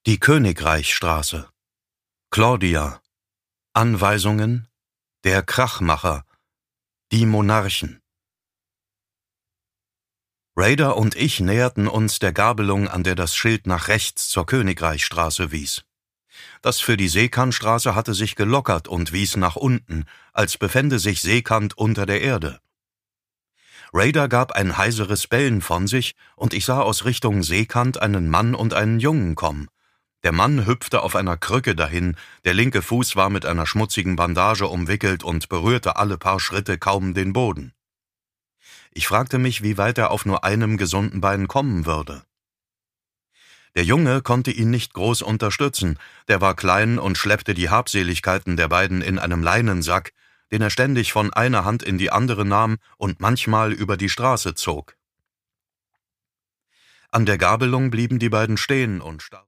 Die Königreichstraße. Claudia. Anweisungen. Der Krachmacher. Die Monarchen. Raider und ich näherten uns der Gabelung, an der das Schild nach rechts zur Königreichstraße wies. Das für die Seekantstraße hatte sich gelockert und wies nach unten, als befände sich Seekant unter der Erde. Raider gab ein heiseres Bellen von sich, und ich sah aus Richtung Seekant einen Mann und einen Jungen kommen. Der Mann hüpfte auf einer Krücke dahin, der linke Fuß war mit einer schmutzigen Bandage umwickelt und berührte alle paar Schritte kaum den Boden. Ich fragte mich, wie weit er auf nur einem gesunden Bein kommen würde. Der Junge konnte ihn nicht groß unterstützen, der war klein und schleppte die Habseligkeiten der beiden in einem Leinensack, den er ständig von einer Hand in die andere nahm und manchmal über die Straße zog. An der Gabelung blieben die beiden stehen und starrten.